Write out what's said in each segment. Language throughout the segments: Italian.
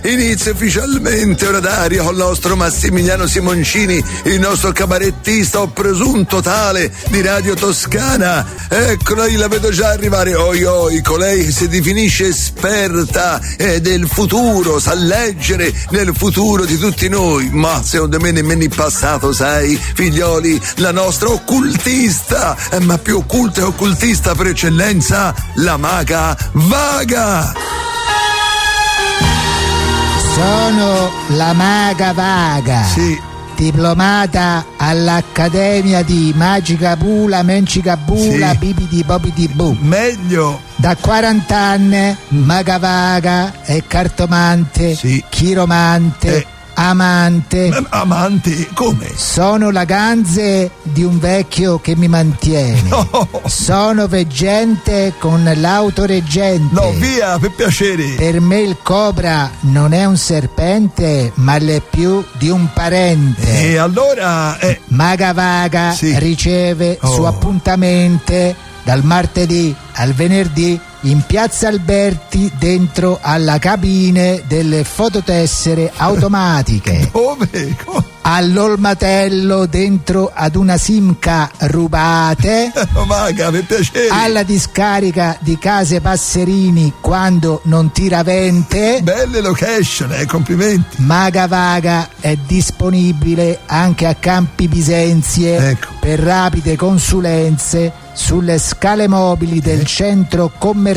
inizia ufficialmente ora d'aria con il nostro Massimiliano Simoncini, il nostro cabarettista o presunto tale di Radio Toscana. Eccola, io la vedo già arrivare. Oi, colei che si definisce esperta del futuro, sa leggere nel futuro di tutti noi, ma secondo me nemmeno il passato, sai, figlioli, la nostra occultista, ma più occulta e occultista per eccellenza, la maga Vaga. Sono la maga Vaga. Sì. Diplomata all'Accademia di Magica Bula, Mencica Bula, sì. Bibidi Bobidi Bu. Meglio. Da 40 anni, maga Vaga è cartomante, sì. chiromante, amante. Amante? Come? Sono la ganze di un vecchio che mi mantiene. No. Sono veggente con l'autoreggente. No, via, per piacere. Per me il cobra non è un serpente, ma l'è più di un parente. E allora Maga Vaga sì. riceve su appuntamento dal martedì al venerdì in Piazza Alberti, dentro alla cabine delle fototessere automatiche. Dove? All'Olmatello, dentro ad una Simca rubate. Maga, per piacere. Alla discarica di Case Passerini quando non tira vente. Belle location, complimenti. Maga Vaga è disponibile anche a Campi Bisenzie, ecco, per rapide consulenze sulle scale mobili del centro commerciale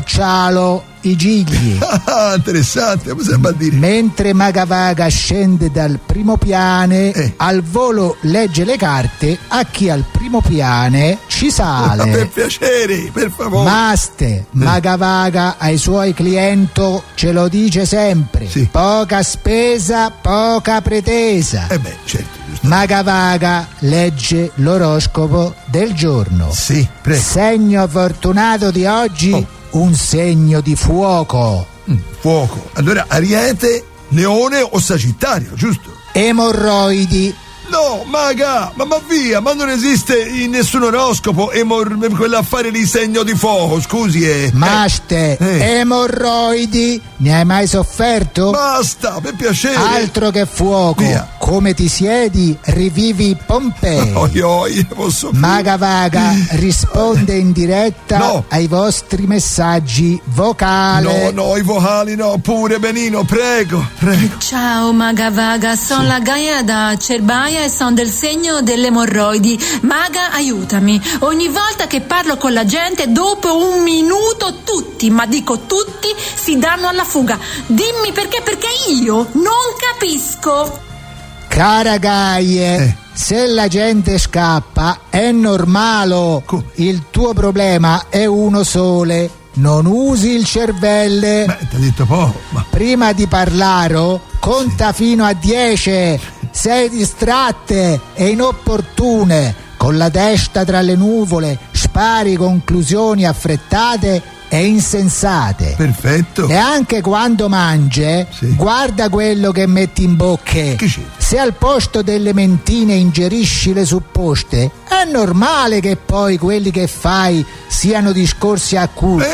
I Gigli. Interessante, possiamo dire. Mentre Maga Vaga scende dal primo piano, al volo legge le carte a chi al primo piano ci sale. Per piacere, per favore. Maste, Maga Vaga ai suoi clienti ce lo dice sempre. Sì. Poca spesa, poca pretesa. Certo. Maga Vaga legge l'oroscopo del giorno. Sì, prego. Segno fortunato di oggi, un segno di fuoco. Fuoco. Allora, Ariete, Leone o Sagittario, giusto? Emorroidi. No, maga, ma via, ma non esiste in nessun oroscopo quell'affare di segno di fuoco, scusi. Maste, emorroidi, ne hai mai sofferto? Basta, per piacere. Altro che fuoco. Via. Come ti siedi, rivivi Pompei. Posso Maga Vaga risponde in diretta ai vostri messaggi vocali. No, i vocali no, pure Benino, prego. Ciao Maga Vaga, sono la Gaia da Cerbaia e sono del segno delle emorroidi. Maga, aiutami. Ogni volta che parlo con la gente, dopo un minuto tutti, ma dico tutti, si danno alla fuga. Dimmi perché io non capisco. Cara Gaia, se la gente scappa è normale. Il tuo problema è uno solo. Non usi il cervello. Ti ha detto poco. Prima di parlare, conta fino a 10. Sei distratte e inopportune, con la testa tra le nuvole, spari conclusioni affrettate e insensate. Perfetto. E anche quando mangi, guarda quello che metti in bocca. Se al posto delle mentine ingerisci le supposte, è normale che poi quelli che fai siano discorsi a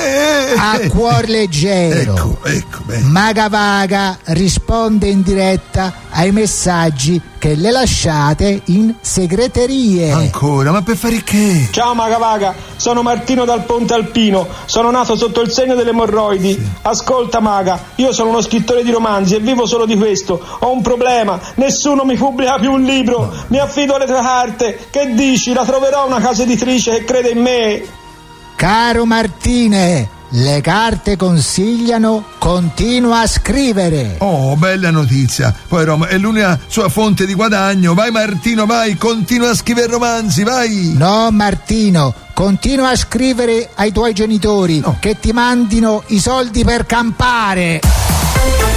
cuor leggero. Ecco, Maga Vaga risponde in diretta ai messaggi che le lasciate in segreterie. Ancora, ma per fare che? Ciao Maga Vaga, sono Martino dal Ponte Alpino, sono nato sotto il segno delle emorroidi. Ascolta Maga, io sono uno scrittore di romanzi e vivo solo di questo. Ho un problema, nessuno mi pubblica più un libro, mi affido alle tue carte. Che dici? La troverò una casa editrice che crede in me. Caro Martine, le carte consigliano, continua a scrivere. Oh, bella notizia. Poi Roma è l'unica sua fonte di guadagno. Vai Martino, vai, continua a scrivere romanzi, vai. No Martino, continua a scrivere ai tuoi genitori che ti mandino i soldi per campare.